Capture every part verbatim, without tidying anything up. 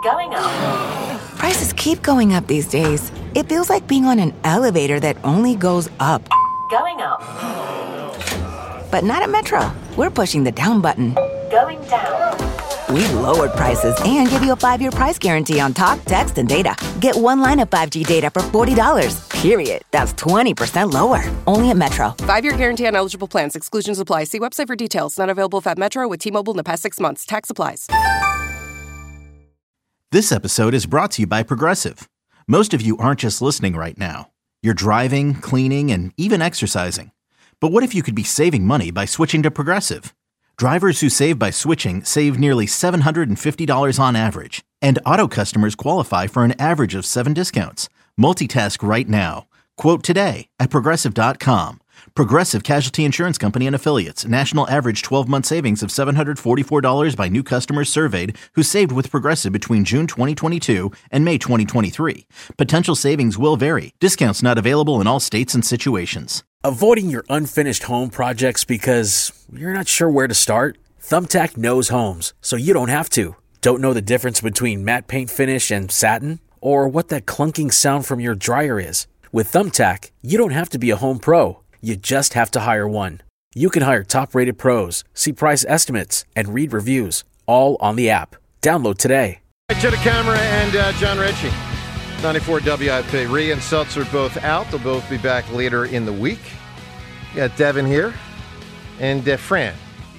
Going up. Prices keep going up these days. It feels like being on an elevator that only goes up. Going up. But not at Metro. We're pushing the down button. Going down. We've lowered prices and give you a five-year price guarantee on talk, text, and data. Get one line of five G data for forty dollars. Period. That's twenty percent lower. Only at Metro. Five-year guarantee on eligible plans. Exclusions apply. See website for details. Not available at Metro with T-Mobile in the past six months. Tax applies. This episode is brought to you by Progressive. Most of you aren't just listening right now. You're driving, cleaning, and even exercising. But what if you could be saving money by switching to Progressive? Drivers who save by switching save nearly seven hundred fifty dollars on average. And auto customers qualify for an average of seven discounts. Multitask right now. Quote today at Progressive dot com. Progressive Casualty Insurance Company and Affiliates. National average twelve-month savings of seven hundred forty-four dollars by new customers surveyed who saved with Progressive between June twenty twenty-two and May twenty twenty-three. Potential savings will vary. Discounts not available in all states and situations. Avoiding your unfinished home projects because you're not sure where to start? Thumbtack knows homes, so you don't have to. Don't know the difference between matte paint finish and satin? Or what that clunking sound from your dryer is? With Thumbtack, you don't have to be a home pro. You just have to hire one. You can hire top-rated pros, see price estimates, and read reviews, all on the app. Download today. Jenna Camera and uh, John Ritchie. ninety-four W I P. Rhea and Seltzer are both out. They'll both be back later in the week. We got Devin here. And uh, Fran.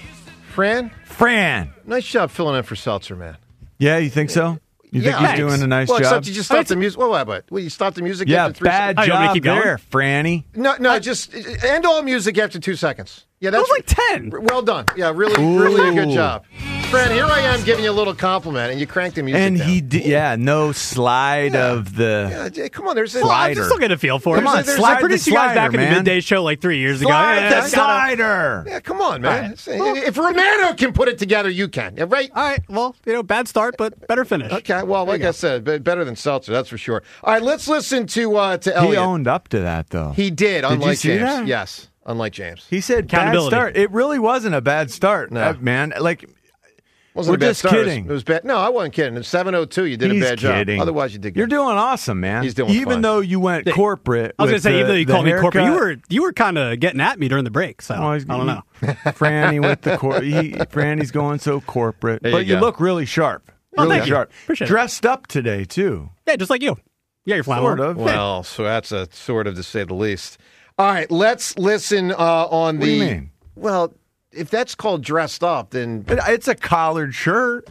Fran? Fran. Nice job filling in for Seltzer, man. Yeah, you think so? You yeah, think he's thanks. doing a nice well, job? Except you just stopped the music. Well, what, what? Well, you stopped the music yeah, after three bad seconds? job there, Franny. No, no, just end all music after two seconds. Yeah, that's that was like ten. Well done. Yeah, really, Ooh. really a good job. Fran, here I am giving you a little compliment, and you cranked the music And down. he did, yeah, no slide Yeah. of the Yeah, come on, there's a Well, I'm slider. just still getting a feel for Come it. on, There's- there's- slide I produced the you guys slider, back in man. the midday show like three years ago. Slide Yeah, the gotta- slider. Yeah, come on, man. Right. If Romano can put it together, you can. Yeah, right? All right. Well, you know, bad start, but better finish. Okay, well, like I said, be- better than Seltzer, that's for sure. All right, let's listen to uh, to Elliot. He owned up to that, though. He did, Did unlike you see James. that? Yes, unlike James. He said bad Accountability. start. It really wasn't a bad start, No. uh, man. Like, Wasn't We're a bad just start. It was- kidding. It was, bad. No, I wasn't kidding. It's seven oh two. You did he's a bad kidding. job. Otherwise, you did good. You're doing awesome, man. He's doing Even fine. though you went corporate. I was going with to say, the, even though you the called me corporate, you haircut- were you were kind of getting at me during the break. So Oh, he's- I don't know. Franny with the cor- he, Franny's going so corporate, There but you you, go. look really sharp. Oh, Really thank you. sharp. Appreciate it. Dressed up today too. Yeah, just like you. Yeah, you're flannel. Sort of. Well, so that's a sort of to say the least. All right, let's listen uh, on What the. do you mean? Well, if that's called dressed up, then It- It's a collared shirt.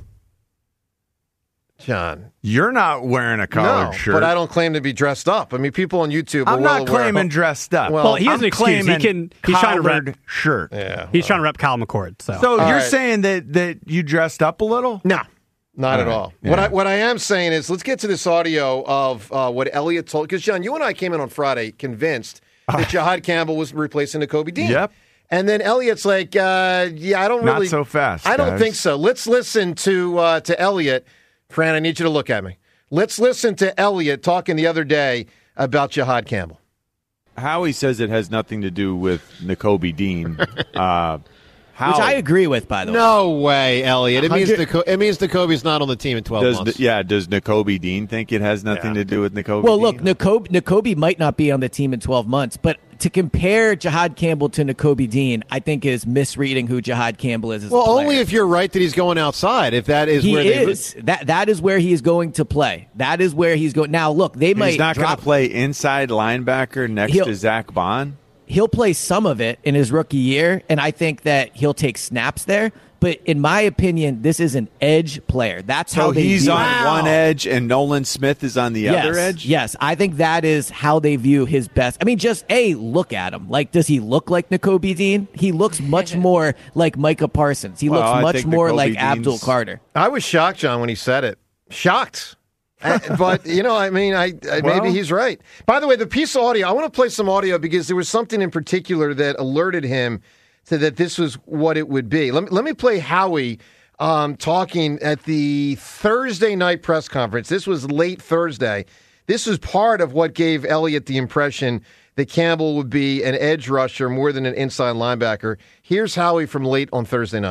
John. You're not wearing a collared no, shirt. but I don't claim to be dressed up. I mean, people on YouTube. I'm are well not aware claiming of- dressed up. Well, Well, he has I'm an excuse. He claiming can. He's trying to collared rep. shirt. Yeah, He's well. trying to rep Kyle McCord. So, So All you're right. saying that that you dressed up a little? No, not at All right. all. Yeah. What I what I am saying is, let's get to this audio of uh, what Elliot told. Because John, you and I came in on Friday convinced that Jahad Campbell was replacing Nakobe Dean. Yep. And then Elliot's like, uh, yeah, I don't Not really. so fast, I don't guys. think so. Let's listen to uh, to Elliot. Fran, I need you to look at me. Let's listen to Elliot talking the other day about Jahad Campbell. Howie says it has nothing to do with Nakobe Dean. uh, how, Which I agree with, by the way. No way, Elliot. It means one hundred Nico- it means Nakobe's not on the team in twelve does months. yeah, does Nakobe Dean think it has nothing to do with Nakobe Well, Dean? look, Nakobe, Nakobe might not be on the team in twelve months, but to compare Jahad Campbell to Nakobe Dean, I think is misreading who Jahad Campbell is as well, a player. only if you're right that he's going outside. If that is he where they is. That that is where he is going to play. That is where he's going. Now, look, they might He's not going drop. to play inside linebacker next He'll- to Zach Bond. He'll play some of it in his rookie year, and I think that he'll take snaps there. But in my opinion, this is an edge player. That's how So they he's view on him. one edge and Nolan Smith is on the yes, other edge? Yes, I think that is how they view his best. I mean, just, A, look at him. Like, does he look like Nakobe Dean? He looks much more like Micah Parsons. He Well, looks I much think more Nakobe like Dean's- Abdul Carter. I was shocked, John, when he said it. Shocked. Uh, but, you know, I mean, I, I Well- maybe he's right. By the way, the piece of audio, I want to play some audio because there was something in particular that alerted him to that this was what it would be. Let me, let me play Howie um, talking at the Thursday night press conference. This was late Thursday. This was part of what gave Elliott the impression that Campbell would be an edge rusher more than an inside linebacker. Here's Howie from late on Thursday night.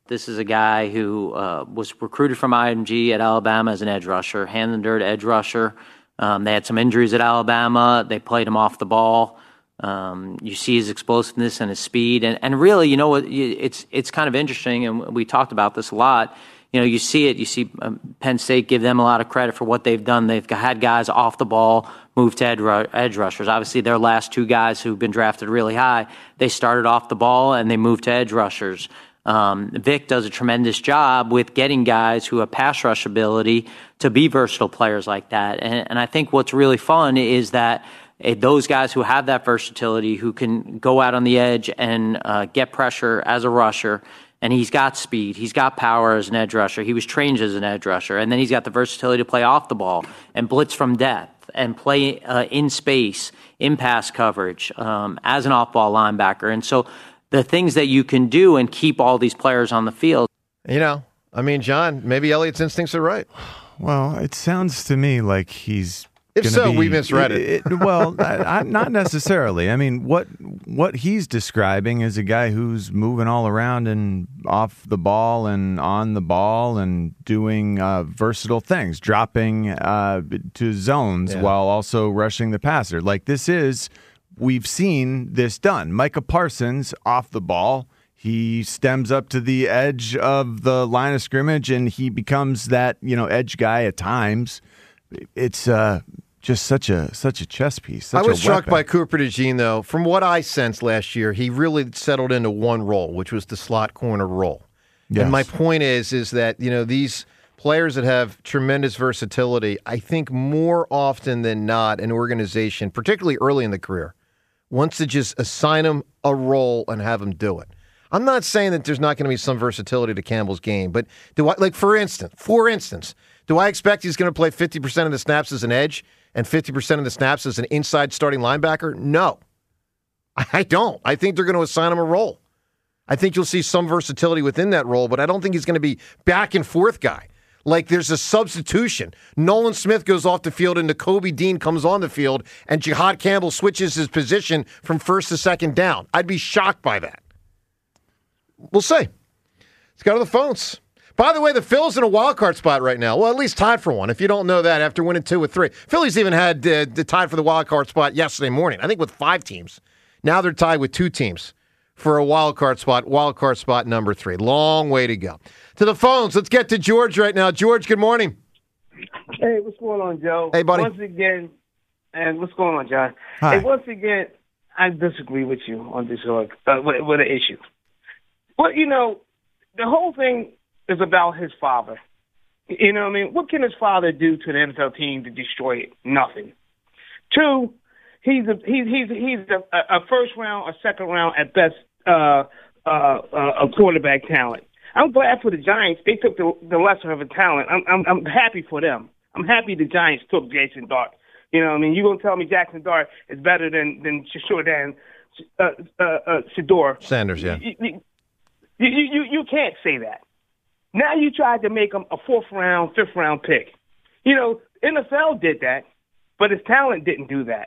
This is a guy who uh, was recruited from I M G at Alabama as an edge rusher, hand and dirt edge rusher. Um, they had some injuries at Alabama. They played him off the ball. Um, you see his explosiveness and his speed, and, and really, you know what? It's it's kind of interesting, and we talked about this a lot. You know, you see it. You see um, Penn State give them a lot of credit for what they've done. They've had guys off the ball move to edge, edge rushers. Obviously, their last two guys who've been drafted really high, they started off the ball and they moved to edge rushers. Um, Vic does a tremendous job with getting guys who have pass rush ability to be versatile players like that. And, and I think what's really fun is that uh, those guys who have that versatility, who can go out on the edge and uh, get pressure as a rusher, and he's got speed, he's got power as an edge rusher, he was trained as an edge rusher, and then he's got the versatility to play off the ball and blitz from depth and play uh, in space, in pass coverage, um, as an off-ball linebacker. And so the things that you can do and keep all these players on the field. You know, I mean, John, maybe Elliott's instincts are right. Well, it sounds to me like he's If gonna so, be, we misread it. it well, I, I, not necessarily. I mean, what what he's describing is a guy who's moving all around and off the ball and on the ball and doing uh, versatile things, dropping uh, to zones Yeah. while also rushing the passer. Like this is, we've seen this done. Micah Parsons off the ball. He stems up to the edge of the line of scrimmage and he becomes that, you know, edge guy at times. It's uh, just such a such a chess piece. Such I was a struck weapon. by Cooper DeJean, though. From what I sensed last year, he really settled into one role, which was the slot corner role. Yes. And my point is, is that, you know, these players that have tremendous versatility, I think more often than not, an organization, particularly early in the career, wants to just assign them a role and have them do it. I'm not saying that there's not going to be some versatility to Campbell's game, but do I, like, for instance, for instance, do I expect he's going to play fifty percent of the snaps as an edge and fifty percent of the snaps as an inside starting linebacker? No. I don't. I think they're going to assign him a role. I think you'll see some versatility within that role, but I don't think he's going to be back and forth guy. Like there's a substitution. Nolan Smith goes off the field and Nakobe Dean comes on the field and Jihad Campbell switches his position from first to second down. I'd be shocked by that. We'll see. Let's go to the phones. By the way, the Phil's in a wild card spot right now. Well, at least tied for one. If you don't know that, after winning two with three. Phillies even had uh, the tied for the wild card spot yesterday morning. I think with five teams. Now they're tied with two teams for a wild card spot. Wild card spot number three. Long way to go. To the phones. Let's get to George right now. George, good morning. Hey, what's going on, Joe? Hey, buddy. Once again, and what's going on, John? Hi. Hey, once again, I disagree with you on this uh, with, with an issue. Well, you know, the whole thing is about his father. You know what I mean? What can his father do to the N F L team to destroy it? Nothing. Two, he's a, he's he's he's a, a first round or second round at best uh, uh, uh, a quarterback talent. I'm glad for the Giants. They took the, the lesser of a talent. I'm, I'm I'm happy for them. I'm happy the Giants took Jason Dart. You know what I mean? You're going to tell me Jackson Dart is better than than Shador uh, uh, uh, Shador. Sanders, yeah. You, you, you, you, you can't say that. Now you tried to make him a fourth round, fifth round pick. You know, N F L did that, but his talent didn't do that.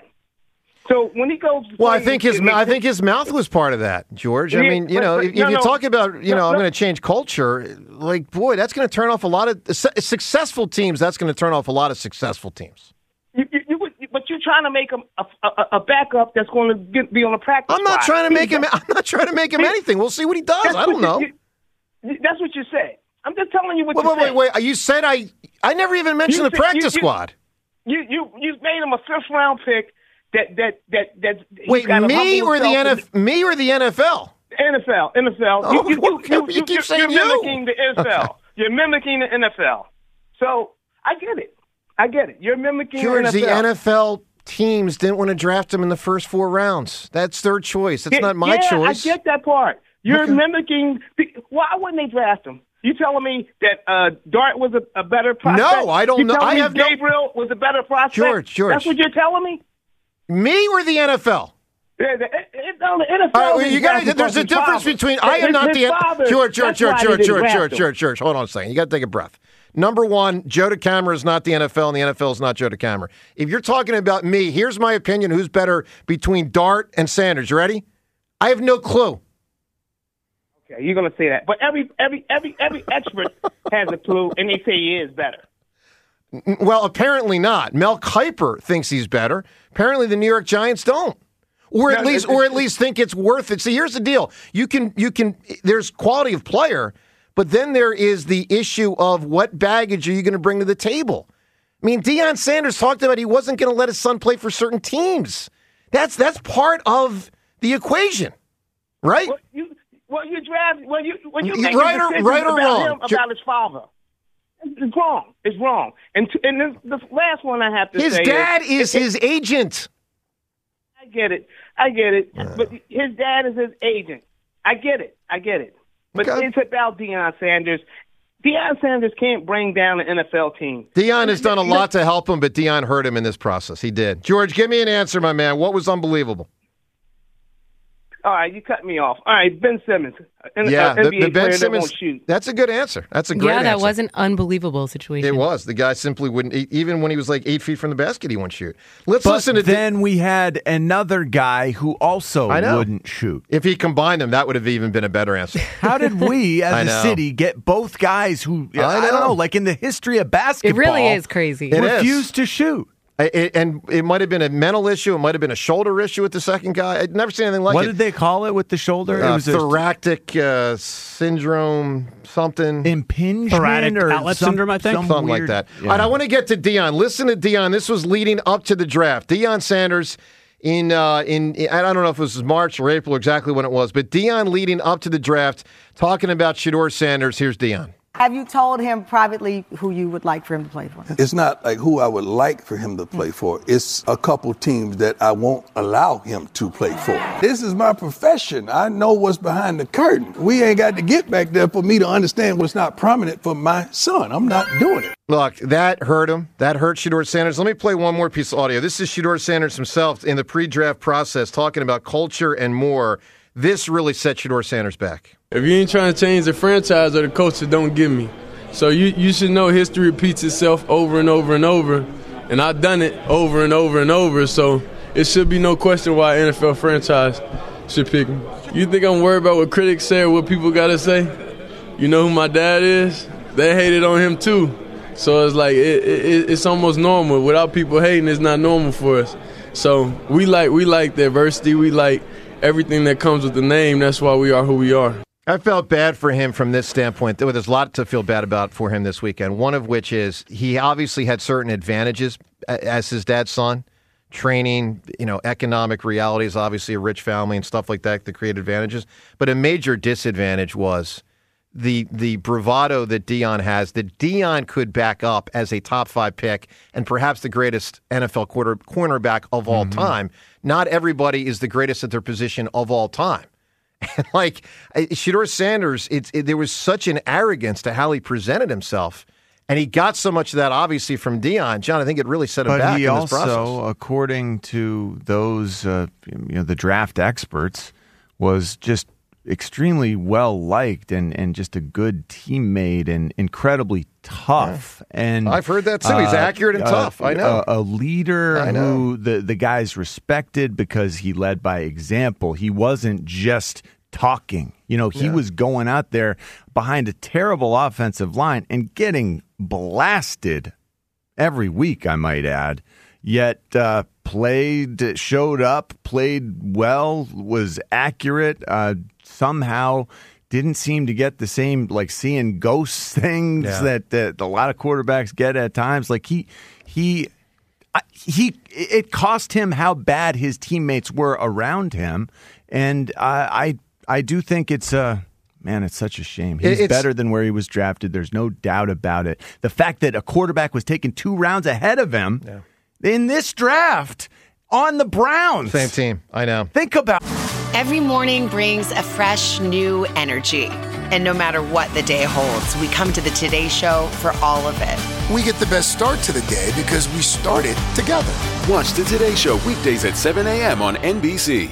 So when he goes, well, I think his I think his mouth was part of that, George. I Yeah, mean, you but- know, but if, no, if you no. talk about, you No, know, I'm no. going to change culture, like, boy, that's going to turn off a lot of su- successful teams. That's going to turn off a lot of successful teams. You, you, you, would- but you're trying to make him a, a, a backup that's going to get, be on a practice. I'm not squad. trying to make him. I'm not trying to make him anything. We'll see what he does. That's I don't what know. you- you- That's what you said. I'm just telling you what Wait, you wait, said. wait, wait. You said I. I never even mentioned You the said- practice you- you- squad. You you you made him a fifth round pick. That that that that. he's Wait, gotta me humble or the himself N F? Me or the N F L? N F L, N F L. Oh, you, you, okay, you, but you you, keep you, saying you're you. mimicking the N F L. Okay. You're mimicking the N F L. So I get it. I get it. You're mimicking George, the N F L. the N F L teams didn't want to draft him in the first four rounds. That's their choice. That's Yeah, not my yeah, choice. I get that part. You're Okay. mimicking. Why wouldn't they draft him? You telling me that uh, Dart was a, a better prospect? No, I don't you know. telling I me have no- Gabriel was a better prospect. George, George. That's what you're telling me. Me or the N F L? Yeah, the, it, it, no, the N F L. All right, well, didn't you got draft there's a his difference father. between I am His- not his the father, George, George, that's George, why they George, didn't George, draft George, him. George, George. Hold on a second. You got to take a breath. Number one, Joe DeCamara is not the N F L, and the N F L is not Joe DeCamara. If you're talking about me, here's my opinion: who's better between Dart and Sanders? You ready? I have no clue. Okay, you're gonna say that, but every every every every expert has a clue, and they say he is better. Well, apparently not. Mel Kiper thinks he's better. Apparently, the New York Giants don't, or at No, least, it's- or at least think it's worth it. See, here's the deal: you can, you can. There's quality of player, but then there is the issue of what baggage are you going to bring to the table. I mean, Deion Sanders talked about he wasn't going to let his son play for certain teams. That's that's part of the equation, right? Well, you, well, you draft when you when you You- make right a or- decision right or about wrong? him about his father. It's wrong. It's wrong. And t- and this, the last one I have to His say dad is, is his agent. I get it. I get it. But his dad is his agent. I get it. I get it. But Okay. it's about Deion Sanders. Deion Sanders can't bring down an N F L team. Deion has done a lot to help him, but Deion hurt him in this process. He did. George, give me an answer, my man. What was unbelievable? All right, you cut me off. All right, Ben Simmons. An, Yeah, uh, the, N B A the Ben player that Simmons. won't shoot. That's a good answer. That's a great yeah, that answer. was an unbelievable situation. It was. The guy simply wouldn't, e- even when he was like eight feet from the basket, he wouldn't shoot. Let's But listen to then we had another guy who also I know. wouldn't shoot. If he combined them, that would have even been a better answer. How did we, I as know. a city, get both guys who I I, don't know. know, like in the history of basketball, It really is crazy. It is. refused to shoot? I- it- and it might have been a mental issue. It might have been a shoulder issue with the second guy. I'd never seen anything like what it. did they call it with the shoulder? Uh, it was a thoracic uh, syndrome, something. impingement Thoracic or outlet some- syndrome, I think. some Something like weird- that. Yeah. All right, I want to get to Deion. Listen to Deion. This was leading up to the draft. Deion Sanders in uh, in I don't know if it was March or April, exactly when it was, but Deion leading up to the draft, talking about Shedeur Sanders. Here's Deion. Have you told him privately who you would like for him to play for? It's not like who I would like for him to play for. It's a couple teams that I won't allow him to play for. This is my profession. I know what's behind the curtain. We ain't got to get back there for me to understand what's not prominent for my son. I'm not doing it. Look, that hurt him. That hurt Shedeur Sanders. Let me play one more piece of audio. This is Shedeur Sanders himself in the pre-draft process talking about culture and more. This really set Shedeur Sanders back. If you ain't trying to change the franchise or the culture, don't give me. So you, you should know history repeats itself over and over and over. And I've done it over and over and over. So it should be no question why an N F L franchise should pick me. You think I'm worried about what critics say or what people got to say? You know who my dad is? They hated on him too. So it's like it, it, it's almost normal. Without people hating, it's not normal for us. So we like we like diversity. We like everything that comes with the name. That's why we are who we are. I felt bad for him from this standpoint. There was a lot to feel bad about for him this weekend. One of which is he obviously had certain advantages as his dad's son. Training, you know, economic realities, obviously a rich family and stuff like that that create advantages. But a major disadvantage was the the bravado that Deion has, that Deion could back up as a top five pick and perhaps the greatest N F L quarter, cornerback of all Mm-hmm. time. Not everybody is the greatest at their position of all time. And like Shedeur Sanders, it's it, there was such an arrogance to how he presented himself, and he got so much of that obviously from Deion. John, I think it really set him But back he in this also, process. according to those, uh, you know, the draft experts, was just extremely well liked and, and just a good teammate and incredibly tough. And I've heard that too. He's uh, accurate and uh, tough. I know. A, a leader I know. who the, the guys respected because he led by example. He wasn't just talking. You know, he Yeah. was going out there behind a terrible offensive line and getting blasted every week, I might add. Yet uh, played, showed up, played well, was accurate. Uh, somehow didn't seem to get the same like seeing ghosts things Yeah. that, that a lot of quarterbacks get at times. Like he he I- he it cost him how bad his teammates were around him, and I I, I do think it's a. Man, it's such a shame. He's It's- better than where he was drafted. There's no doubt about it. The fact that a quarterback was taken two rounds ahead of him in this draft on the Browns. Same team. I know. Think about Every morning brings a fresh new energy. And no matter what the day holds, we come to the Today Show for all of it. We get the best start to the day because we started together. Watch the Today Show weekdays at seven a.m. on N B C.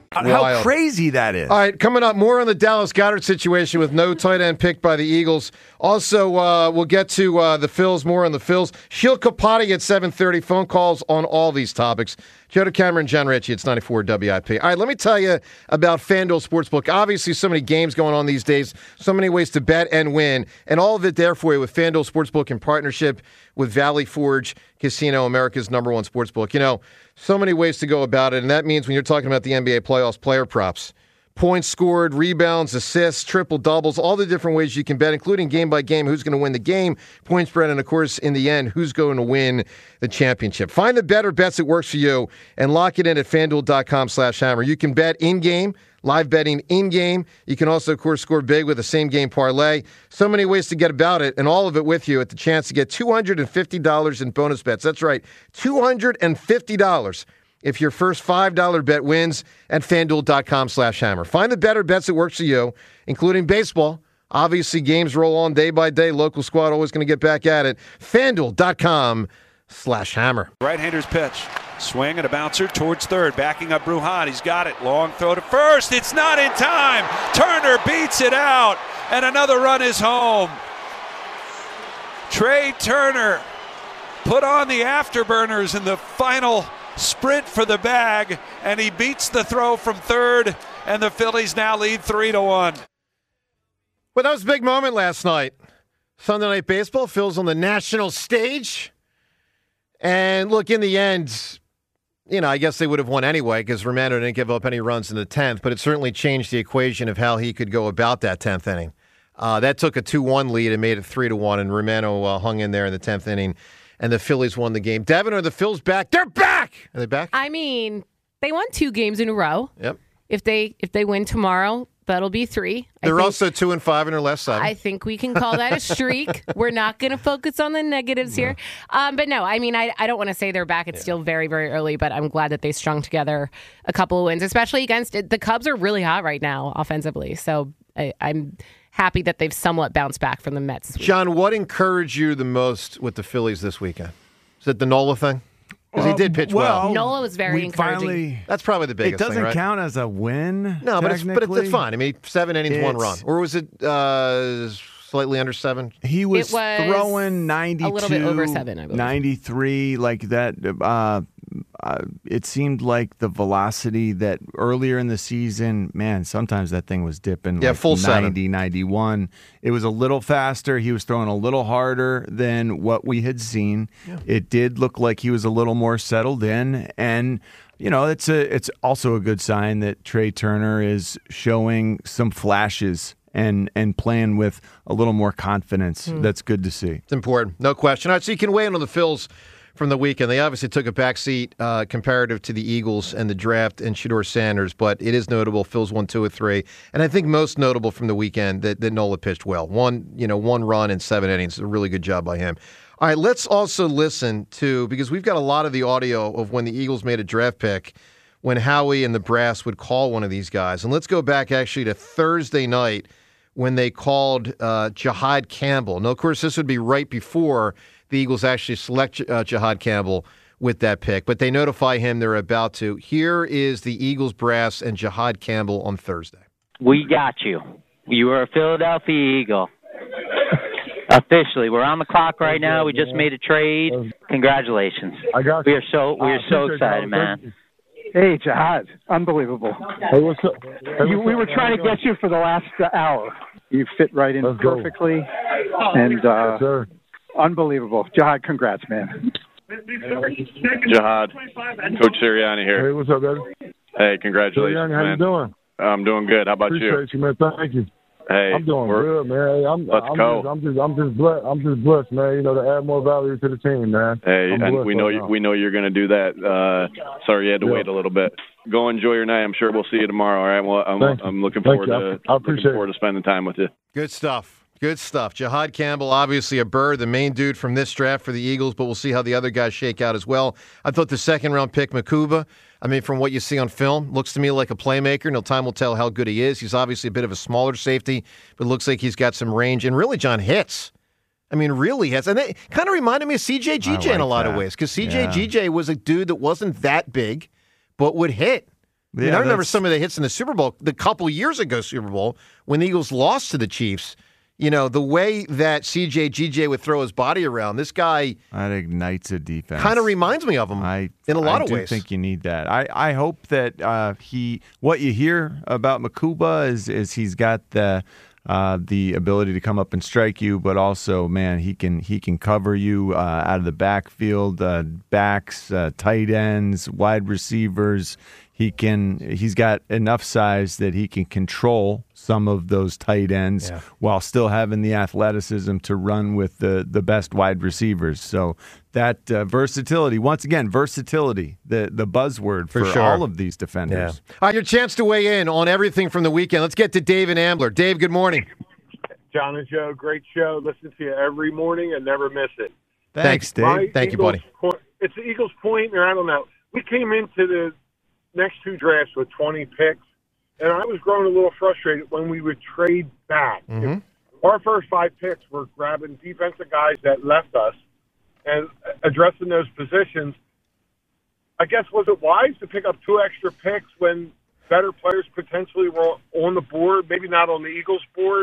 How Wild. crazy that is. All right, coming up, more on the Dallas Goedert situation with no tight end picked by the Eagles. Also, uh, we'll get to uh, the Phils, more on the Phils. Sheil Kapati at seven thirty. Phone calls on all these topics. Joe DeCamera, John Ritchie, it's ninety-four W I P. All right, let me tell you about FanDuel Sportsbook. Obviously, so many games going on these days, so many ways to bet and win, and all of it there for you with FanDuel Sportsbook in partnership with Valley Forge Casino, America's number one sportsbook. You know, so many ways to go about it, and that means when you're talking about the N B A playoffs, player props, points scored, rebounds, assists, triple doubles, all the different ways you can bet, including game by game, who's going to win the game, point spread, and of course, in the end, who's going to win the championship. Find the better bets that works for you and lock it in at FanDuel.com slash hammer. You can bet in-game, live betting in-game. You can also, of course, score big with a same-game parlay. So many ways to get about it, and all of it with you at the chance to get two hundred fifty dollars in bonus bets. That's right, two hundred fifty dollars if your first five dollar bet wins at FanDuel.com slash hammer. Find the better bets that works for you, including baseball. Obviously, games roll on day by day. Local squad always going to get back at it. FanDuel.com slash hammer. Right-hander's pitch. Swing and a bouncer towards third. Backing up Bruhan. He's got it. Long throw to first. It's not in time. Turner beats it out. And another run is home. Trey Turner put on the afterburners in the final sprint for the bag, and he beats the throw from third, and the Phillies now lead three to one. Well, that was a big moment last night. Sunday Night Baseball, Phil's on the national stage. And look, in the end, you know, I guess they would have won anyway because Romano didn't give up any runs in the tenth, but it certainly changed the equation of how he could go about that tenth inning. Uh, that took a two one lead and made it three to one, and Romano uh, hung in there in the tenth inning, and the Phillies won the game. Devin, are the Phils back? They're back! Are they back? I mean, they won two games in a row. Yep. If they if they win tomorrow, that'll be three. They're I think, also two and five in their last seven. I think we can call that a streak. We're not going to focus on the negatives here. Um, but no, I mean, I, I don't want to say they're back. It's yeah. still very, very early, but I'm glad that they strung together a couple of wins, especially against it. The Cubs are really hot right now offensively. So I, I'm happy that they've somewhat bounced back from the Mets this week. John, what encouraged you the most with the Phillies this weekend? Is it the Nola thing? Because he did pitch well. well. Nola was very we encouraging. Finally, That's probably the biggest thing, It doesn't thing, right? count as a win, No, but it's, but it's, it's fine. I mean, seven innings, It's- one run. Or was it uh, slightly under seven? He was, It was throwing ninety-two, a little bit over seven, I believe. ninety-three, like that. Uh, uh, it seemed like the velocity that earlier in the season, man, sometimes that thing was dipping Yeah, like full seven. ninety, ninety-one. It was a little faster. He was throwing a little harder than what we had seen. Yeah. It did look like he was a little more settled in, and you know, it's a it's also a good sign that Trey Turner is showing some flashes and and playing with a little more confidence. Hmm. That's good to see. It's important, no question. All right, so you can weigh in on the Phils from the weekend. They obviously took a backseat uh, comparative to the Eagles and the draft and Shedeur Sanders, but it is notable. Phils won two or three, and I think most notable from the weekend that, that Nola pitched well. One, you know, one run in seven innings. A really good job by him. All right, let's also listen to, because we've got a lot of the audio of when the Eagles made a draft pick, when Howie and the brass would call one of these guys. And let's go back actually to Thursday night when they called uh, Jahad Campbell. Now, of course, this would be right before the Eagles actually select uh, Jahad Campbell with that pick, but they notify him they're about to. Here is the Eagles brass and Jahad Campbell on Thursday. We got you. You are a Philadelphia Eagle. Officially, we're on the clock right now. We just made a trade. Congratulations. I got you. We are so we are so excited, man. Hey, Jahad, unbelievable. Hey, what's up? Hey, You, what's we up, were man? trying to get you for the last uh, hour. You fit right in Let's go. perfectly, and uh, Yes, sir. unbelievable. Jahad, congrats, man. Jahad, Coach Sirianni here. Hey, what's up, baby? Hey, congratulations, Sirianni, how man. you doing? I'm doing good. How about Appreciate you, man. Thank you. Hey, I'm doing we're- good, man. Hey, I'm, Let's I'm go. Just, I'm just, I'm just blessed. I'm just blessed, man. You know, to add more value to the team, man. Hey, I'm and blessed we know right you, now. we know you're going to do that. Uh, sorry you had to Yeah. wait a little bit. Go enjoy your night. I'm sure we'll see you tomorrow. All right. Well, I'm, Thank you. I'm looking Thank forward you. I- to I looking appreciate forward to spending time with you. Good stuff. Good stuff. Jahad Campbell, obviously a bird, the main dude from this draft for the Eagles, but we'll see how the other guys shake out as well. I thought the second round pick, Makuba, I mean, from what you see on film, looks to me like a playmaker. No time will tell how good he is. He's obviously a bit of a smaller safety, but looks like he's got some range. And really, John hits. I mean, really hits. And it kind of reminded me of C J G J I in a like lot that. of ways, because C J Yeah. G J was a dude that wasn't that big, but would hit. I, mean, Yeah, I remember that's- some of the hits in the Super Bowl, the couple years ago Super Bowl, when the Eagles lost to the Chiefs. You know, the way that C J G J would throw his body around, this guy That ignites a defense. kind of reminds me of him I, in a lot I of do ways. think you need that. I, I hope that uh, he, what you hear about Makuba is is he's got the uh, the ability to come up and strike you, but also, man, he can he can cover you uh, out of the backfield, uh, backs, uh, tight ends, wide receivers. He can. He's got enough size that he can control some of those tight ends Yeah. while still having the athleticism to run with the the best wide receivers. So that uh, versatility, once again, versatility, the the buzzword For for, sure. all of these defenders. All right, your chance to weigh in on everything from the weekend. Let's get to Dave and Ambler. Dave, good morning. John and Joe, great show. Listen to you every morning and never miss it. Thanks, Dave. My Thank you, Eagles buddy. point- it's the Eagles' point, or I don't know. We came into the next two drafts with twenty picks, and I was growing a little frustrated when we would trade back. Mm-hmm. Our first five picks were grabbing defensive guys that left us and addressing those positions. I guess, was it wise to pick up two extra picks when better players potentially were on the board, maybe not on the Eagles' board?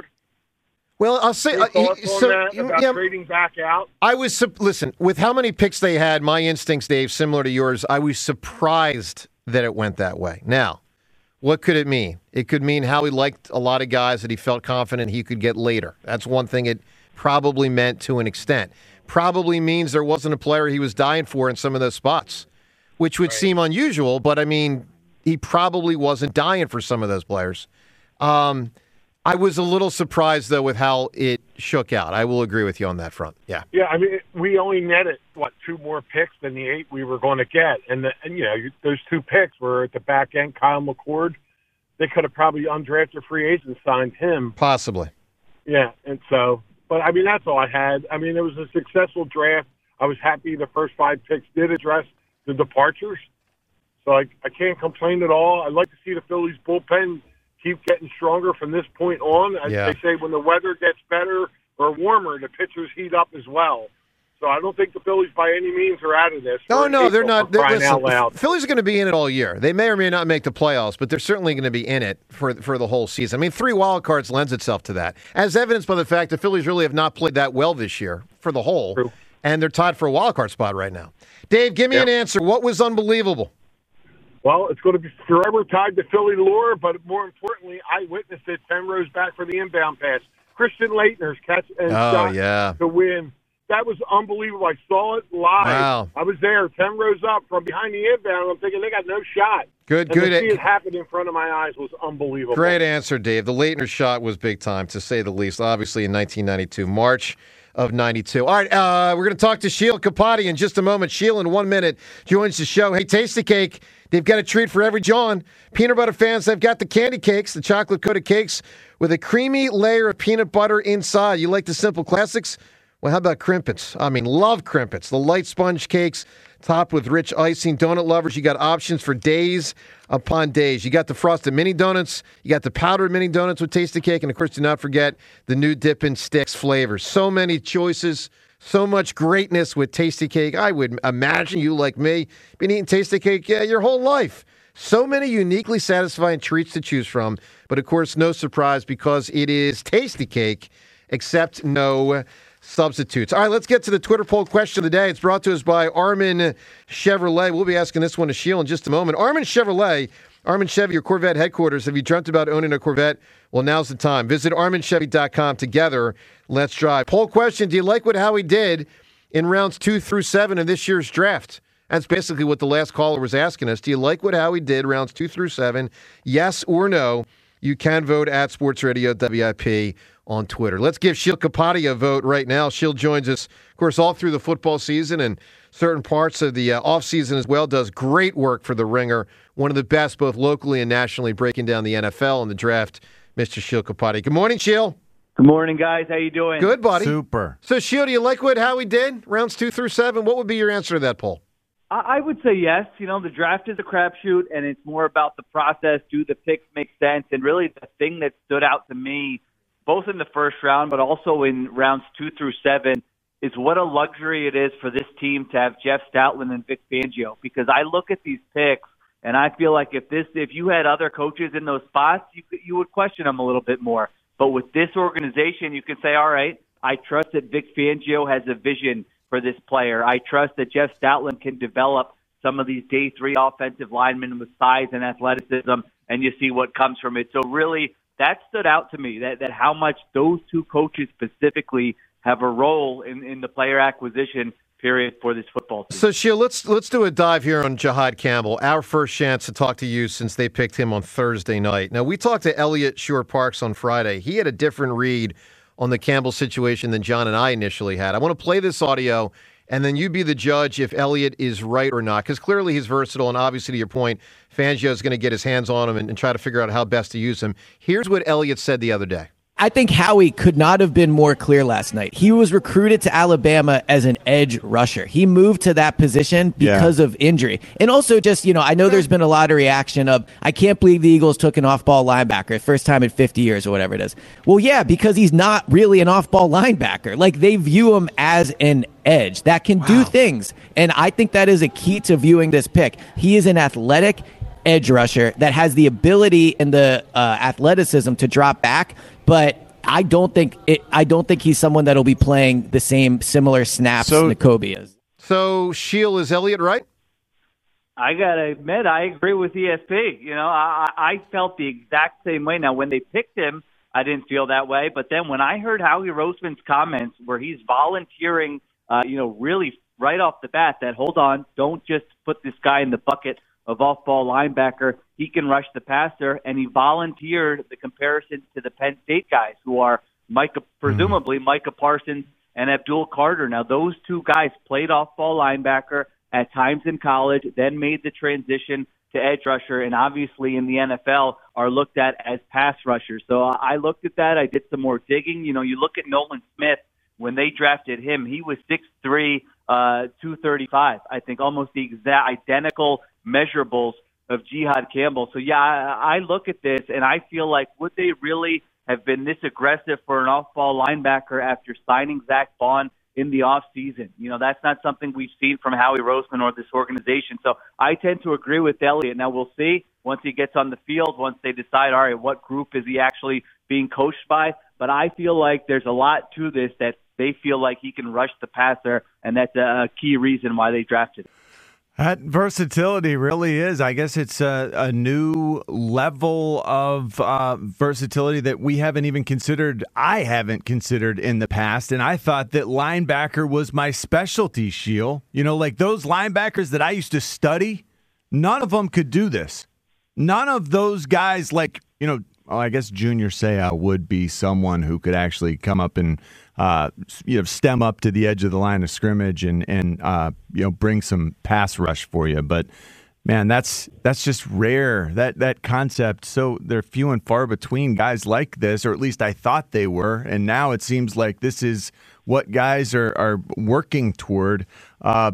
Well, I'll say Any uh, thoughts he- on so that, about yeah, trading back out? I was sup- listen with how many picks they had. My instincts, Dave, similar to yours. I was surprised that it went that way. Now, what could it mean? It could mean how he liked a lot of guys that he felt confident he could get later. That's one thing it probably meant to an extent. Probably means there wasn't a player he was dying for in some of those spots, which would seem unusual, but I mean, he probably wasn't dying for some of those players. Um, I was a little surprised, though, with how it shook out. I will agree with you on that front. Yeah. Yeah, I mean, we only netted, what, two more picks than the eight we were going to get. And, the, and you know, those two picks were at the back end, Kyle McCord. They could have probably undrafted free agent signed him. Possibly. Yeah, and so, but, I mean, that's all I had. I mean, it was a successful draft. I was happy the first five picks did address the departures. So I, I can't complain at all. I'd like to see the Phillies bullpen keep getting stronger from this point on. As Yeah. they say, when the weather gets better or warmer, the pitchers heat up as well. So I don't think the Phillies by any means are out of this. No, We're no, they're April, not. for They're, crying listen, out loud. Phillies are going to be in it all year. They may or may not make the playoffs, but they're certainly going to be in it for for the whole season. I mean, three wild cards lends itself to that, as evidenced by the fact the Phillies really have not played that well this year for the whole, True. and they're tied for a wild card spot right now. Dave, give me Yep. an answer. What was unbelievable? Well, it's going to be forever tied to Philly lore, but more importantly, I witnessed it. Ten rows back for the inbound pass. Christian Leitner's catch and Oh, shot yeah. to win. That was unbelievable. I saw it live. Wow. I was there, ten rows up from behind the inbound. I'm thinking they got no shot. Good, and good. to see it happen in front of my eyes was unbelievable. Great answer, Dave. The Leitner shot was big time, to say the least, obviously in nineteen ninety-two, March of ninety-two. All right, uh, we're going to talk to Sheil Kapati in just a moment. Sheil, in one minute, joins the show. Hey, Tasty Cake, they've got a treat for every John. Peanut butter fans, they've got the candy cakes, the chocolate-coated cakes with a creamy layer of peanut butter inside. You like the simple classics? Well, how about Crimpets? I mean, love Crimpets. The light sponge cakes topped with rich icing. Donut lovers, you got options for days upon days. You got the frosted mini donuts. You got the powdered mini donuts with Tasty Cake. And, of course, do not forget the new Dippin' Sticks flavors. So many choices, so much greatness with Tasty Cake. I would imagine you, like me, been eating Tasty Cake yeah, your whole life. So many uniquely satisfying treats to choose from. But, of course, no surprise because it is Tasty Cake, except no substitutes. All right, let's get to the Twitter poll question of the day. It's brought to us by Armin Chevrolet. We'll be asking this one to Sheil in just a moment. Armin Chevrolet, Armin Chevy, your Corvette headquarters. Have you dreamt about owning a Corvette? Well, now's the time. Visit armin chevy dot com. Together, let's drive. Poll question, do you like what Howie did in rounds two through seven of this year's draft? That's basically what the last caller was asking us. Do you like what Howie did rounds two through seven? Yes or no? You can vote at Sports Radio W I P on Twitter. Let's give Sheil Kapati a vote right now. Sheil joins us, of course, all through the football season and certain parts of the uh, offseason as well. Does great work for The Ringer. One of the best, both locally and nationally, breaking down the N F L and the draft, Mister Sheil Kapati. Good morning, Sheil. Good morning, guys. How you doing? Good, buddy. Super. So, Sheil, do you like what Howie did, rounds two through seven? What would be your answer to that poll? I I would say yes. You know, the draft is a crapshoot, and it's more about the process. Do the picks make sense? And really the thing that stood out to me, both in the first round but also in rounds two through seven, is what a luxury it is for this team to have Jeff Stoutland and Vic Fangio. Because I look at these picks, And I feel like if this, if you had other coaches in those spots, you could- you would question them a little bit more. But with this organization, you can say, all right, I trust that Vic Fangio has a vision for this player. I trust that Jeff Stoutland can develop some of these day three offensive linemen with size and athleticism, and you see what comes from it. So really, that stood out to me, that, that how much those two coaches specifically have a role in, in the player acquisition period for this football team. So, Sheil, let's let's do a dive here on Jihad Campbell. Our first chance to talk to you since they picked him on Thursday night. Now, we talked to Elliot Shore-Parks on Friday. He had a different read on the Campbell situation than John and I initially had. I want to play this audio, and then you be the judge if Elliot is right or not, because clearly he's versatile, and obviously, to your point, Fangio is going to get his hands on him and, and try to figure out how best to use him. Here's what Elliot said the other day. I think Howie could not have been more clear last night. He was recruited to Alabama as an edge rusher. He moved to that position because yeah. of injury. And also just, you know, I know there's been a lot of reaction of, I can't believe the Eagles took an off-ball linebacker, first time in fifty years or whatever it is. Well, yeah, because he's not really an off-ball linebacker. Like, they view him as an edge that can wow. do things. And I think that is a key to viewing this pick. He is an athletic edge rusher that has the ability and the uh, athleticism to drop back, but I don't think it, I don't think he's someone that'll be playing the same similar snaps so, Nakobe is. So, Sheil, is Elliott right? I gotta admit, I agree with E S P. You know, I, I felt the exact same way. Now, when they picked him, I didn't feel that way. But then when I heard Howie Roseman's comments, where he's volunteering, uh, you know, really right off the bat, that hold on, don't just put this guy in the bucket of off-ball linebacker. He can rush the passer, and he volunteered the comparisons to the Penn State guys, who are Micah, presumably Micah Parsons and Abdul Carter. Now, those two guys played off-ball linebacker at times in college, then made the transition to edge rusher, and obviously in the N F L are looked at as pass rushers. So I looked at that. I did some more digging. You know, you look at Nolan Smith. When they drafted him, he was six three, uh, two thirty-five. I think almost the exact identical measurables of Jihad Campbell. So, yeah, I, I look at this, and I feel like would they really have been this aggressive for an off-ball linebacker after signing Zach Bond in the offseason? You know, that's not something we've seen from Howie Roseman or this organization. So I tend to agree with Elliott. Now, we'll see once he gets on the field, once they decide, all right, what group is he actually being coached by? But I feel like there's a lot to this that they feel like he can rush the passer, and that's a key reason why they drafted him. That versatility really is. I guess it's a, a new level of uh, versatility that we haven't even considered. I haven't considered in the past, and I thought that linebacker was my specialty, Sheil. You know, like those linebackers that I used to study, none of them could do this. None of those guys, like, you know, well, I guess Junior Seau would be someone who could actually come up and uh, you know stem up to the edge of the line of scrimmage and and uh, you know bring some pass rush for you. But man, that's that's just rare. That that concept. So they're few and far between guys like this, or at least I thought they were. And now it seems like this is what guys are are working toward. Uh,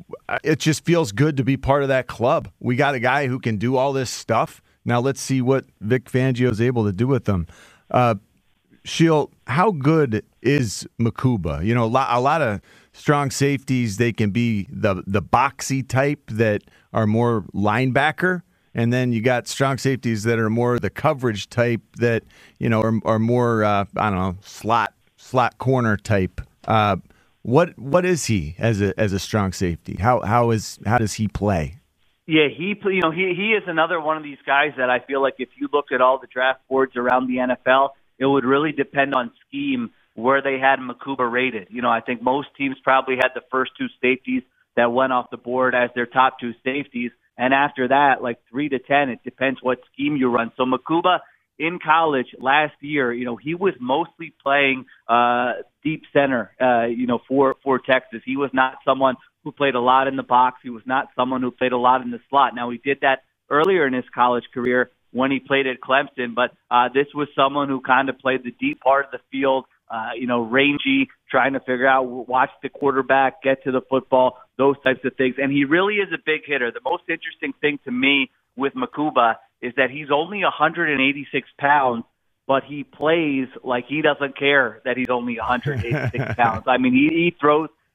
it just feels good to be part of that club. We got a guy who can do all this stuff. Now let's see what Vic Fangio is able to do with them. Uh, Sheil, how good is Mukuba? You know, a lot, a lot of strong safeties, they can be the the boxy type that are more linebacker, and then you got strong safeties that are more the coverage type that, you know, are, are more, uh, I don't know, slot slot corner type. Uh, what what is he as a as a strong safety? How how is how does he play? Yeah, he you know he he is another one of these guys that I feel like if you look at all the draft boards around the N F L, it would really depend on scheme where they had Mukuba rated. You know, I think most teams probably had the first two safeties that went off the board as their top two safeties, and after that, like three to ten, it depends what scheme you run. So Mukuba in college last year, you know, he was mostly playing uh, deep center, uh, you know, for for Texas. He was not someone who played a lot in the box. He was not someone who played a lot in the slot. Now, he did that earlier in his college career when he played at Clemson, but uh, this was someone who kind of played the deep part of the field, uh, you know, rangy, trying to figure out, watch the quarterback, get to the football, those types of things. And he really is a big hitter. The most interesting thing to me with Mukuba is that he's only one hundred eighty-six pounds, but he plays like he doesn't care that he's only one hundred eighty-six pounds. I mean, he, he throws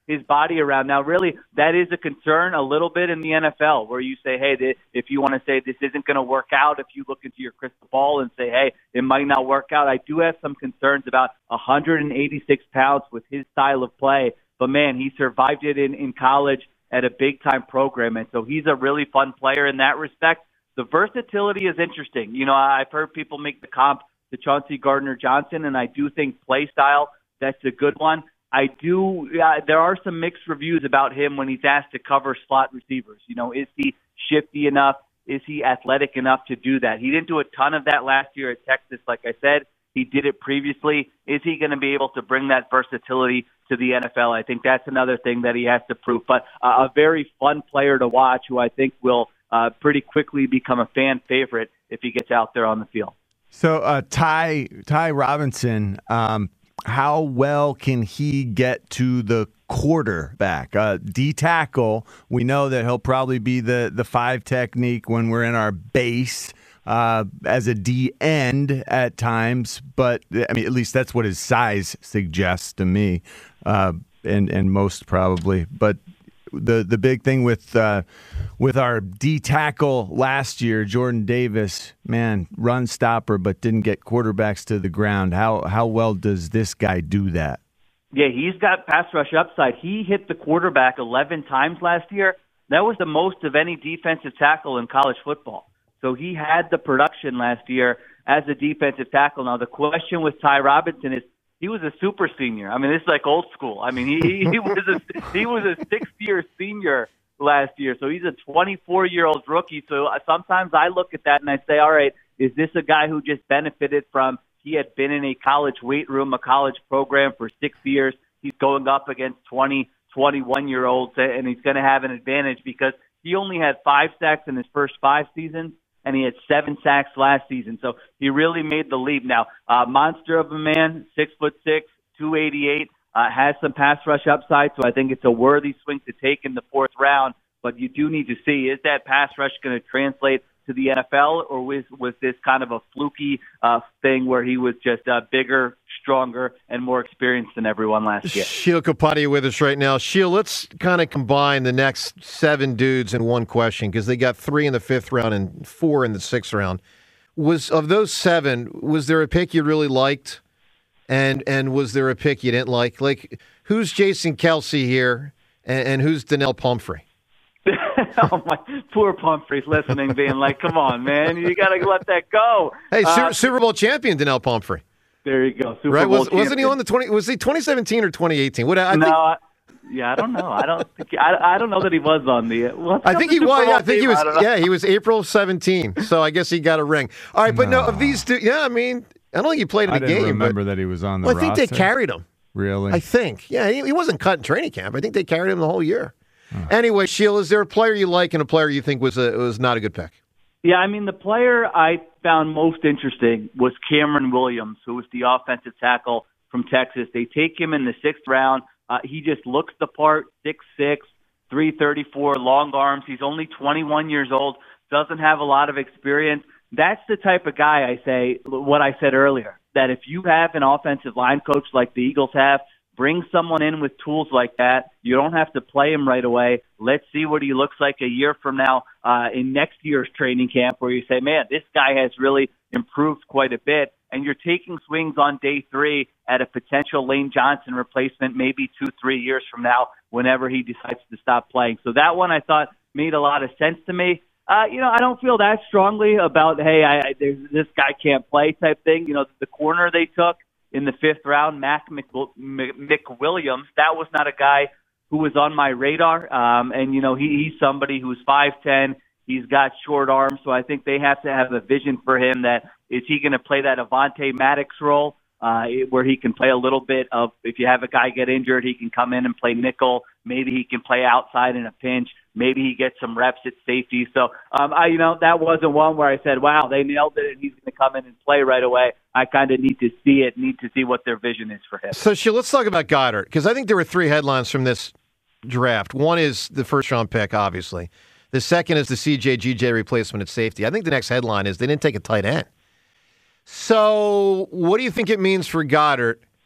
his body around. Now, really, that is a concern a little bit in the N F L, where you say, hey, th- if you want to say this isn't going to work out, if you look into your crystal ball and say, hey, it might not work out, I do have some concerns about one hundred eighty-six pounds with his style of play. But, man, he survived it in, in college at a big-time program, and so he's a really fun player in that respect. The versatility is interesting. You know, I've heard people make the comp to Chauncey Gardner-Johnson, and I do think play style, that's a good one. I do. Uh, there are some mixed reviews about him when he's asked to cover slot receivers. You know, is he shifty enough? Is he athletic enough to do that? He didn't do a ton of that last year at Texas, like I said. He did it previously. Is he going to be able to bring that versatility to the N F L? I think that's another thing that he has to prove. But uh, a very fun player to watch who I think will uh, pretty quickly become a fan favorite if he gets out there on the field. So uh, Ty Ty Robinson, um, how well can he get to the quarterback? Uh, D tackle, we know that he'll probably be the, the five technique when we're in our base uh, as a D end at times, but I mean, at least that's what his size suggests to me, uh, and and most probably. But the the big thing with uh, with our D tackle last year, Jordan Davis, man, run stopper, but didn't get quarterbacks to the ground. How how well does this guy do that? Yeah, he's got pass rush upside. He hit the quarterback eleven times last year. That was the most of any defensive tackle in college football. So he had the production last year as a defensive tackle. Now the question with Ty Robinson is, he was a super senior. I mean, this is like old school. I mean, he he was a he was a sixth year senior last year, so he's a twenty-four year old rookie. So sometimes I look at that and I say, all right, is this a guy who just benefited from he had been in a college weight room, a college program for six years? He's going up against twenty, twenty-one year olds, and he's going to have an advantage because he only had five sacks in his first five seasons, and he had seven sacks last season. So he really made the leap. Now, uh, monster of a man, six foot six, two eighty-eight, uh, has some pass rush upside, so I think it's a worthy swing to take in the fourth round. But you do need to see, is that pass rush going to translate to the N F L, or was, was this kind of a fluky uh, thing where he was just uh, bigger, stronger, and more experienced than everyone last year? Sheil Kapadia with us right now. Sheil, let's kind of combine the next seven dudes in one question because they got three in the fifth round and four in the sixth round. Was of those seven, was there a pick you really liked, and and was there a pick you didn't like? Like, who's Jason Kelce here, and, and who's Donnell Pumphrey? Oh, my poor Pumphrey's listening, being like, come on, man, you got to let that go. Hey, uh, Super Bowl champion Donnell Pumphrey. There you go. Super right? Bowl Was, wasn't he on the twenty? Was he twenty seventeen or twenty eighteen? What I no, think, I, yeah, I don't know. I don't think I, I don't know that he was on the. What's I think he Super was. Bowl Yeah, I think he team? was. I Yeah, he was April seventeenth. So I guess he got a ring. All right, but no, of these two, yeah, I mean, I don't think he played in I a didn't game. remember but, that he was on the well, I think roster. they carried him. Really? I think. Yeah, he, he wasn't cut in training camp. I think they carried him the whole year. Anyway, Sheil, is there a player you like and a player you think was a, was not a good pick? Yeah, I mean, the player I found most interesting was Cameron Williams, who was the offensive tackle from Texas. They take him in the sixth round. Uh, he just looks the part, six six, three thirty-four, long arms. He's only twenty-one years old, doesn't have a lot of experience. That's the type of guy, I say, what I said earlier, that if you have an offensive line coach like the Eagles have, bring someone in with tools like that. You don't have to play him right away. Let's see what he looks like a year from now uh, in next year's training camp, where you say, man, this guy has really improved quite a bit. And you're taking swings on day three at a potential Lane Johnson replacement maybe two, three years from now whenever he decides to stop playing. So that one I thought made a lot of sense to me. Uh, you know, I don't feel that strongly about, hey, I, I, this guy can't play type thing. You know, the corner they took in the fifth round, Mac McWilliams, that was not a guy who was on my radar. Um, and, you know, he, he's somebody who's five ten. He's got short arms, so I think they have to have a vision for him that is he going to play that Avonte Maddox role uh, where he can play a little bit of, if you have a guy get injured, he can come in and play nickel. Maybe he can play outside in a pinch. Maybe he gets some reps at safety. So, um, I, you know, that wasn't one where I said, wow, they nailed it and he's going to come in and play right away. I kind of need to see it, need to see what their vision is for him. So, Sheil, let's talk about Goddard, because I think there were three headlines from this draft. One is the first-round pick, obviously. The second is the C J G J replacement at safety. I think the next headline is they didn't take a tight end. So what do you think it means for Goddard?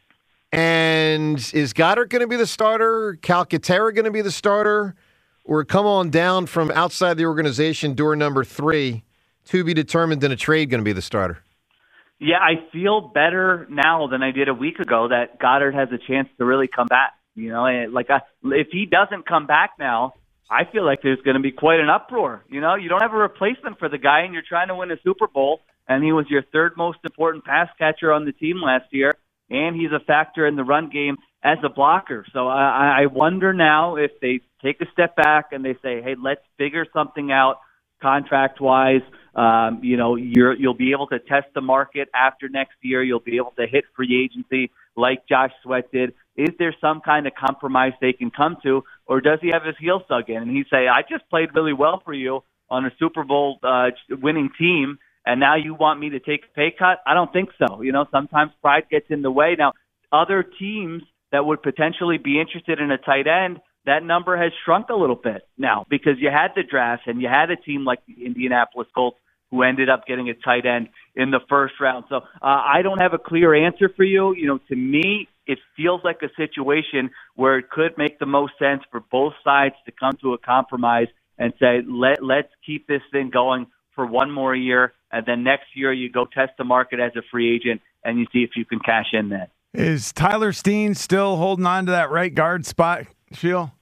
And is Goddard going to be the starter? Calcaterra going to be the starter? Or come on down from outside the organization, door number three, to be determined in a trade going to be the starter? Yeah, I feel better now than I did a week ago that Goddard has a chance to really come back. You know, and like I, if he doesn't come back now, I feel like there's going to be quite an uproar. You know, you don't have a replacement for the guy, and you're trying to win a Super Bowl, and he was your third most important pass catcher on the team last year, and he's a factor in the run game as a blocker. So I, I wonder now if they take a step back and they say, hey, let's figure something out contract-wise. Um, you know, you're, you'll be able to test the market after next year. You'll be able to hit free agency like Josh Sweat did. Is there some kind of compromise they can come to, or does he have his heels dug in? And he say, I just played really well for you on a Super Bowl uh, winning team, and now you want me to take a pay cut? I don't think so. You know, sometimes pride gets in the way. Now, other teams that would potentially be interested in a tight end, that number has shrunk a little bit now because you had the draft and you had a team like the Indianapolis Colts who ended up getting a tight end in the first round. So uh, I don't have a clear answer for you. You know, to me, it feels like a situation where it could make the most sense for both sides to come to a compromise and say, Let, let's keep this thing going for one more year, and then next year you go test the market as a free agent and you see if you can cash in then. Is Tyler Steen still holding on to that right guard spot, Sheil?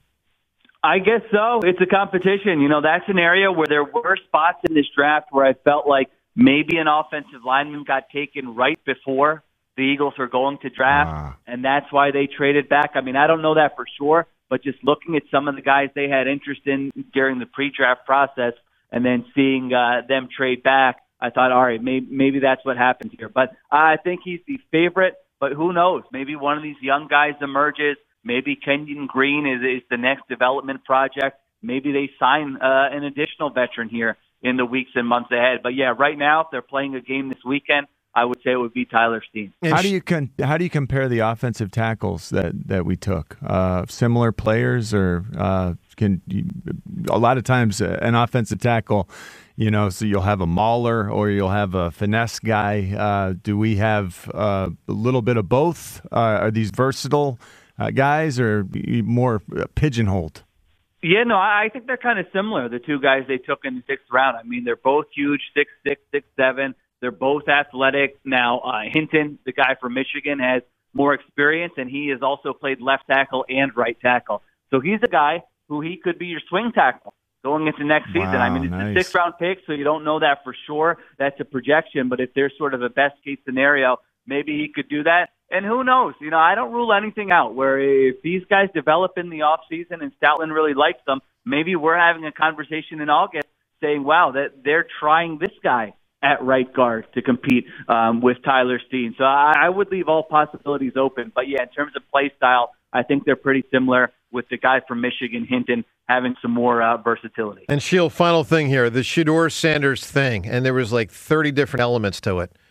I guess so. It's a competition. You know, that's an area where there were spots in this draft where I felt like maybe an offensive lineman got taken right before the Eagles were going to draft, ah. and that's why they traded back. I mean, I don't know that for sure, but just looking at some of the guys they had interest in during the pre-draft process and then seeing uh, them trade back, I thought, all right, maybe, maybe that's what happened here. But I think he's the favorite, but who knows? Maybe one of these young guys emerges. Maybe Kenyon Green is, is the next development project. Maybe they sign uh, an additional veteran here in the weeks and months ahead. But, yeah, right now, if they're playing a game this weekend, I would say it would be Tyler Steen. How do you con- how do you compare the offensive tackles that, that we took? Uh, similar players, or uh, can you, a lot of times uh, an offensive tackle, you know, so you'll have a mauler or you'll have a finesse guy. Uh, do we have uh, a little bit of both? Uh, are these versatile uh, guys, or more pigeonholed? Yeah, no, I think they're kind of similar. The two guys they took in the sixth round. I mean, they're both huge, six six, six seven. They're both athletic. Now, uh, Hinton, the guy from Michigan, has more experience, and he has also played left tackle and right tackle. So he's a guy who he could be your swing tackle going into next wow, season. I mean, it's nice. a six-round pick, so you don't know that for sure. That's a projection, but if there's sort of a best-case scenario, maybe he could do that. And who knows? You know, I don't rule anything out, where if these guys develop in the offseason and Stoutland really likes them, maybe we're having a conversation in August saying, wow, that they're trying this guy at right guard to compete um, with Tyler Steen. So I, I would leave all possibilities open. But, yeah, in terms of play style, I think they're pretty similar, with the guy from Michigan, Hinton, having some more uh, versatility. And, Sheil, final thing here, the Shedeur Sanders thing, and there was like thirty different elements to it.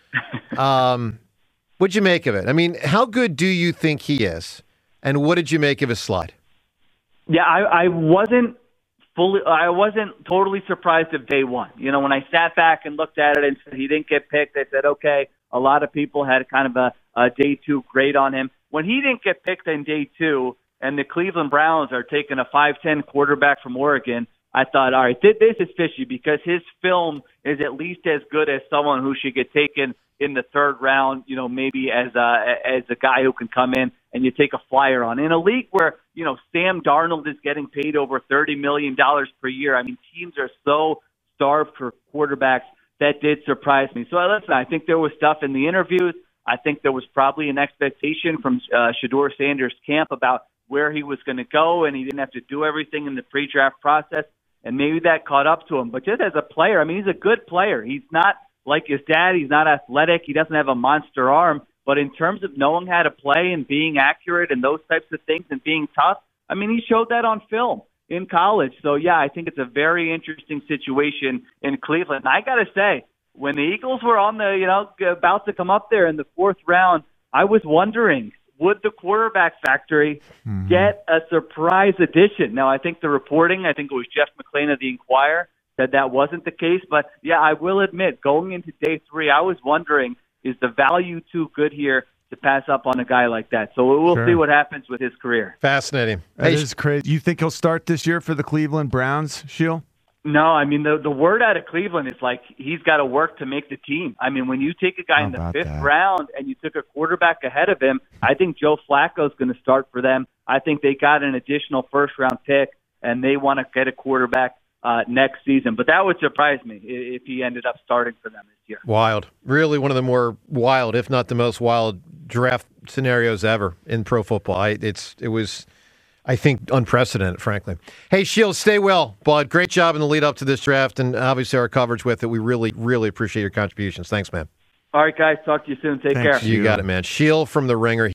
um, what'd you make of it? I mean, how good do you think he is? And what did you make of his slide? Yeah, I, I wasn't fully, I wasn't totally surprised of day one. You know, when I sat back and looked at it and said he didn't get picked, I said, okay, a lot of people had kind of a, a day two grade on him. When he didn't get picked in day two and the Cleveland Browns are taking a five ten quarterback from Oregon, I thought, all right, this is fishy, because his film is at least as good as someone who should get taken in the third round, you know, maybe as a, as a guy who can come in and you take a flyer on. In a league where, you know, Sam Darnold is getting paid over thirty million dollars per year, I mean, teams are so starved for quarterbacks. That did surprise me. So listen, I think there was stuff in the interviews. I think there was probably an expectation from uh, Shedeur Sanders' camp about where he was going to go, and he didn't have to do everything in the pre-draft process, and maybe that caught up to him. But just as a player, I mean, he's a good player. He's not like his dad. He's not athletic. He doesn't have a monster arm. But in terms of knowing how to play and being accurate and those types of things and being tough, I mean, he showed that on film in college. So, yeah, I think it's a very interesting situation in Cleveland. And I got to say, when the Eagles were on the, you know, about to come up there in the fourth round, I was wondering, would the quarterback factory mm-hmm. get a surprise addition? Now, I think the reporting, I think it was Jeff McClain of the Inquirer, said that wasn't the case. But, yeah, I will admit, going into day three, I was wondering, is the value too good here to pass up on a guy like that. So we'll Sure. see what happens with his career. Fascinating. That is crazy. You think he'll start this year for the Cleveland Browns, Sheil? No, I mean, the the word out of Cleveland is like he's got to work to make the team. I mean, when you take a guy How in the about fifth that? round and you took a quarterback ahead of him, I think Joe Flacco's going to start for them. I think they got an additional first-round pick, and they want to get a quarterback uh, next season. But that would surprise me i- if he ended up starting for them this year. Wild. Really one of the more wild, if not the most wild draft scenarios ever in pro football. I, it's It was, I think, unprecedented, frankly. Hey, Shields, stay well, bud. Great job in the lead up to this draft and obviously our coverage with it. We really, really appreciate your contributions. Thanks, man. All right, guys. Talk to you soon. Take care. You got it, man. Shield from The Ringer.